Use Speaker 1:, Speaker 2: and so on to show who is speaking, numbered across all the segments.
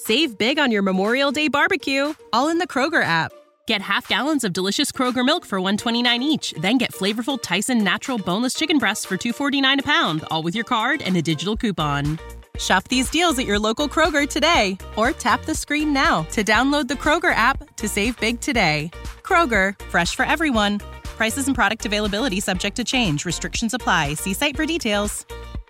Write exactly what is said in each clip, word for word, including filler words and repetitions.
Speaker 1: Save big on your Memorial Day barbecue, all in the Kroger app. Get half gallons of delicious Kroger milk for one dollar and twenty-nine cents each. Then get flavorful Tyson natural boneless chicken breasts for two dollars and forty-nine cents a pound, all with your card and a digital coupon. Shop these deals at your local Kroger today, or tap the screen now to download the Kroger app to save big today. Kroger, fresh for everyone. Prices and product availability subject to change. Restrictions apply. See site for details.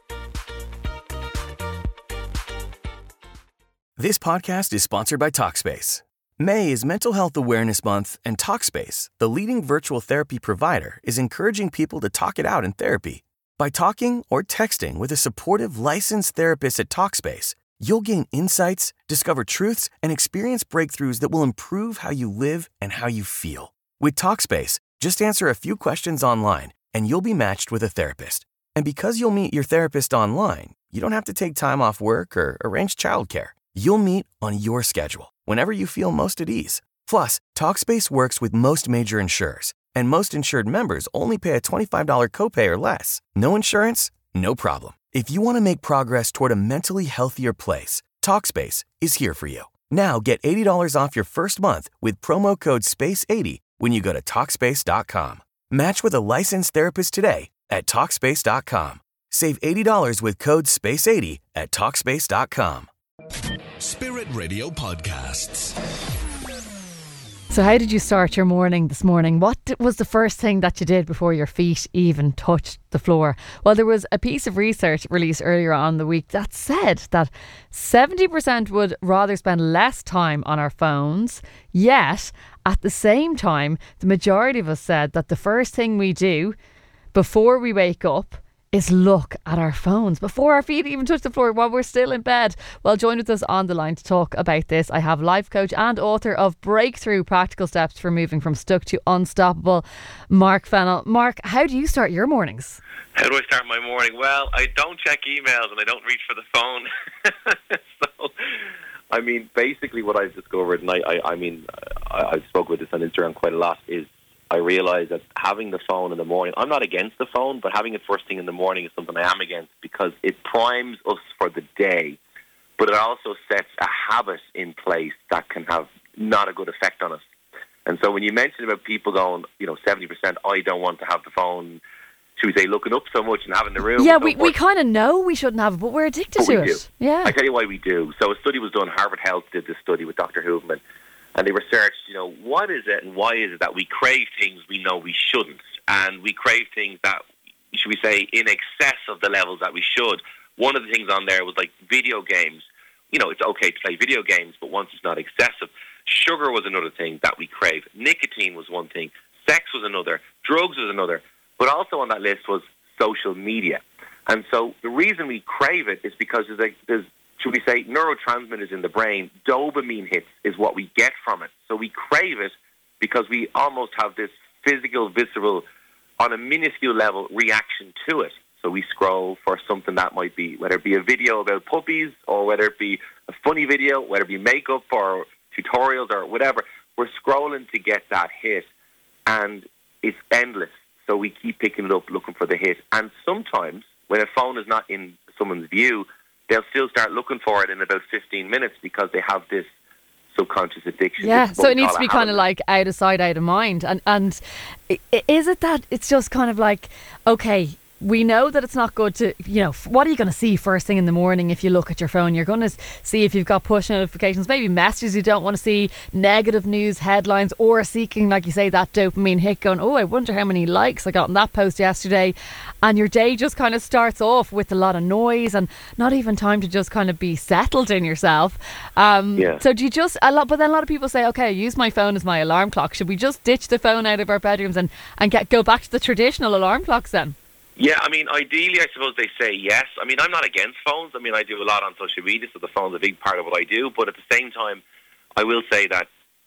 Speaker 2: This podcast is sponsored by Talkspace. May is Mental Health Awareness Month, and Talkspace, the leading virtual therapy provider, is encouraging people to talk it out in therapy. By talking or texting with a supportive, licensed therapist at Talkspace, you'll gain insights, discover truths, and experience breakthroughs that will improve how you live and how you feel. With Talkspace, just answer a few questions online, and you'll be matched with a therapist. And because you'll meet your therapist online, you don't have to take time off work or arrange childcare. You'll meet on your schedule, whenever you feel most at ease. Plus, Talkspace works with most major insurers, and most insured members only pay a twenty-five dollars copay or less. No insurance? No problem. If you want to make progress toward a mentally healthier place, Talkspace is here for you. Now get eighty dollars off your first month with promo code space eighty when you go to Talkspace dot com. Match with a licensed therapist today at Talkspace dot com. Save eighty dollars with code space eighty at Talkspace dot com.
Speaker 3: Spirit Radio Podcasts.
Speaker 4: So how did you start your morning this morning? What was the first thing that you did before your feet even touched the floor? Well, there was a piece of research released earlier on the week that said that seventy percent would rather spend less time on our phones, yet at the same time, the majority of us said that the first thing we do before we wake up is look at our phones before our feet even touch the floor while we're still in bed. Well, join with us on the line to talk about this. I have life coach and author of Breakthrough Practical Steps for Moving from Stuck to Unstoppable, Mark Fennell. Mark, how do you start your mornings?
Speaker 5: How do I start my morning? Well, I don't check emails and I don't reach for the phone. So, I mean, basically what I've discovered, and I, I, I mean, I, I've spoken with this on Instagram quite a lot, is I realise that having the phone in the morning, I'm not against the phone, but having it first thing in the morning is something I am against because it primes us for the day, but it also sets a habit in place that can have not a good effect on us. And so when you mentioned about people going, you know, seventy percent, I don't want to have the phone, should we say, looking up so much and having the room.
Speaker 4: Yeah,
Speaker 5: so
Speaker 4: we, we kind of know we shouldn't have it, but we're addicted
Speaker 5: but
Speaker 4: to
Speaker 5: we
Speaker 4: it.
Speaker 5: Do.
Speaker 4: Yeah.
Speaker 5: I tell you why we do. So a study was done, Harvard Health did this study with Doctor Hoofman, and they researched, you know, what is it and why is it that we crave things we know we shouldn't? And we crave things that, should we say, in excess of the levels that we should. One of the things on there was like video games. You know, it's okay to play video games, but once it's not excessive. Sugar was another thing that we crave. Nicotine was one thing. Sex was another. Drugs was another. But also on that list was social media. And so the reason we crave it is because there's, like, there's should we say, neurotransmitters in the brain. Dopamine hits is what we get from it. So we crave it because we almost have this physical, visceral, on a minuscule level, reaction to it. So we scroll for something that might be, whether it be a video about puppies or whether it be a funny video, whether it be makeup or tutorials or whatever. We're scrolling to get that hit, and it's endless. So we keep picking it up, looking for the hit. And sometimes, when a phone is not in someone's view, they'll still start looking for it in about fifteen minutes because they have this subconscious addiction.
Speaker 4: Yeah, so it needs to be kind of like out of sight, out of mind. And and is it that it's just kind of like, okay, we know that it's not good to, you know, what are you going to see first thing in the morning if you look at your phone? You're going to see if you've got push notifications, maybe messages you don't want to see, negative news headlines, or seeking, like you say, that dopamine hit going, oh, I wonder how many likes I got on that post yesterday. And your day just kind of starts off with a lot of noise and not even time to just kind of be settled in yourself. Um,
Speaker 5: yeah.
Speaker 4: So do you just, a lot, but then a lot of people say, okay, I use my phone as my alarm clock. Should we just ditch the phone out of our bedrooms and, and get go back to the traditional alarm clocks then?
Speaker 5: Yeah, I mean, ideally, I suppose they say yes. I mean, I'm not against phones. I mean, I do a lot on social media, so the phone's a big part of what I do. But at the same time, I will say that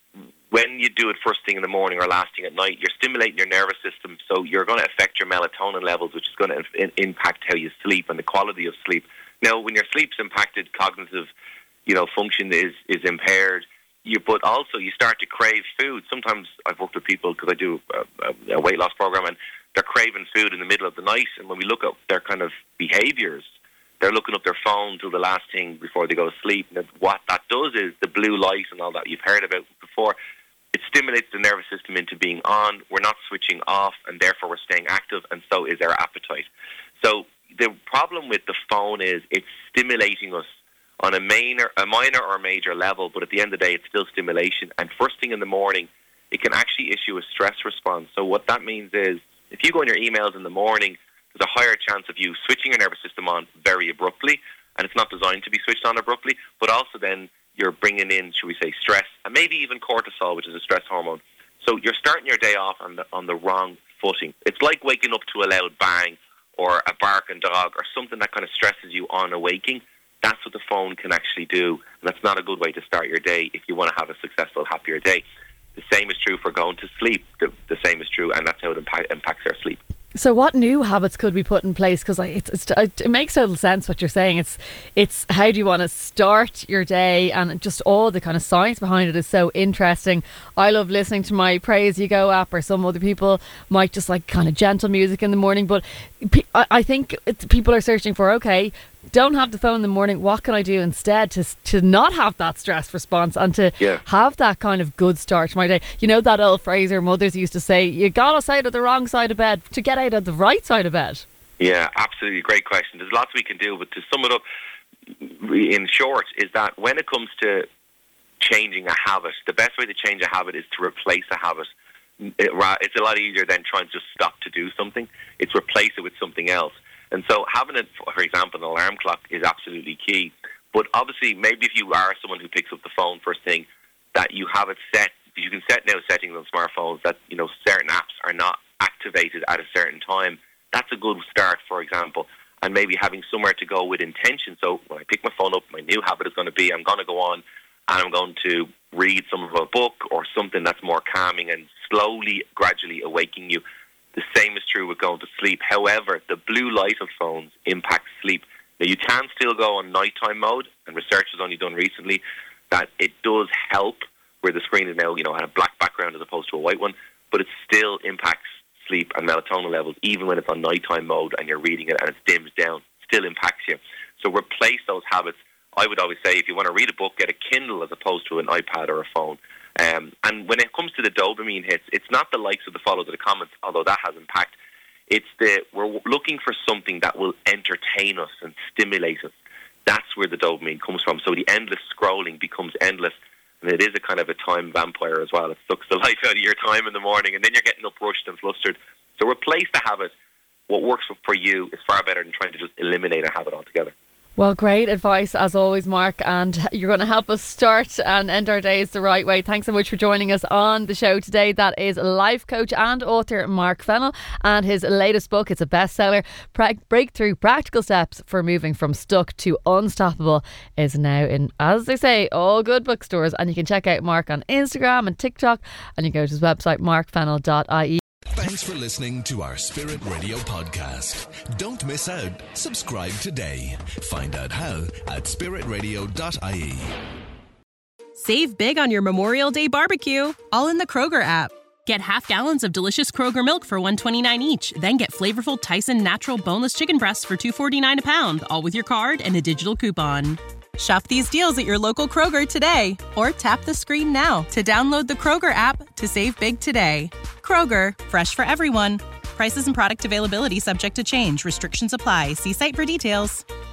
Speaker 5: when you do it first thing in the morning or last thing at night, you're stimulating your nervous system, so you're going to affect your melatonin levels, which is going to in- impact how you sleep and the quality of sleep. Now, when your sleep's impacted, cognitive, you know, function is, is impaired. You, but also, you start to crave food. Sometimes I've worked with people because I do a, a weight loss program, and they're craving food in the middle of the night. And when we look at their kind of behaviours, they're looking up their phone till the last thing before they go to sleep. And what that does is the blue light and all that you've heard about before, it stimulates the nervous system into being on. We're not switching off, and therefore we're staying active, and so is our appetite. So the problem with the phone is it's stimulating us on a minor, a minor or major level, but at the end of the day, it's still stimulation. And first thing in the morning, it can actually issue a stress response. So what that means is, if you go on your emails in the morning, there's a higher chance of you switching your nervous system on very abruptly, and it's not designed to be switched on abruptly, but also then you're bringing in, should we say, stress, and maybe even cortisol, which is a stress hormone. So you're starting your day off on the, on the wrong footing. It's like waking up to a loud bang or a barking dog or something that kind of stresses you on awaking. That's what the phone can actually do, and that's not a good way to start your day if you want to have a successful, happier day. The same is true for going to sleep. The, the same is true, and that's how it impact, impacts our sleep.
Speaker 4: So what new habits could we put in place? Because it's, it's, it makes total sense what you're saying. It's it's how do you want to start your day, and just all the kind of science behind it is so interesting. I love listening to my Pray As You Go app, or some other people might just like kind of gentle music in the morning. But I think it's, people are searching for, okay, don't have the phone in the morning, what can I do instead to to not have that stress response and to
Speaker 5: yeah.
Speaker 4: have that kind of good start to my day? You know that old phrase our mothers used to say, you got us out of the wrong side of bed to get out of the right side of bed.
Speaker 5: Yeah, absolutely. Great question. There's lots we can do, but to sum it up in short is that when it comes to changing a habit, the best way to change a habit is to replace a habit. It, it's a lot easier than trying to just stop to do something. It's replace it with something else. And so having, it, for example, an alarm clock is absolutely key. But obviously, maybe if you are someone who picks up the phone first thing, that you have it set. You can set now settings on smartphones that, you know, certain apps are not activated at a certain time. That's a good start, for example. And maybe having somewhere to go with intention. So when I pick my phone up, my new habit is going to be I'm going to go on and I'm going to read some of a book or something that's more calming and slowly, gradually awaking you. The same is true with going to sleep. However, the blue light of phones impacts sleep. Now, you can still go on nighttime mode, and research has only done recently that it does help where the screen is now, you know, on a black background as opposed to a white one, but it still impacts sleep and melatonin levels, even when it's on nighttime mode and you're reading it and it dims down, still impacts you. So replace those habits. I would always say if you want to read a book, get a Kindle as opposed to an iPad or a phone. Um, and when it comes to the dopamine hits, it's not the likes of the follow to the comments, although that has impact. It's the we're looking for something that will entertain us and stimulate us. That's where the dopamine comes from. So the endless scrolling becomes endless, and it is a kind of a time vampire as well. It sucks the life out of your time in the morning, and then you're getting up rushed and flustered. So replace the habit. What works for you is far better than trying to just eliminate a habit altogether.
Speaker 4: Well, great advice as always, Mark, and you're going to help us start and end our days the right way. Thanks so much for joining us on the show today. That is life coach and author Mark Fennell, and his latest book, it's a bestseller, Breakthrough Practical Steps for Moving from Stuck to Unstoppable, is now in, as they say, all good bookstores. And you can check out Mark on Instagram and TikTok, and you can go to his website mark fennell dot I E.
Speaker 3: Thanks for listening to our Spirit Radio podcast. Don't miss out. Subscribe today. Find out how at spirit radio dot I E.
Speaker 1: Save big on your Memorial Day barbecue, all in the Kroger app. Get half gallons of delicious Kroger milk for one dollar and twenty-nine cents each. Then get flavorful Tyson natural boneless chicken breasts for two dollars and forty-nine cents a pound, all with your card and a digital coupon. Shop these deals at your local Kroger today, or tap the screen now to download the Kroger app to save big today. Kroger, fresh for everyone. Prices and product availability subject to change. Restrictions apply. See site for details.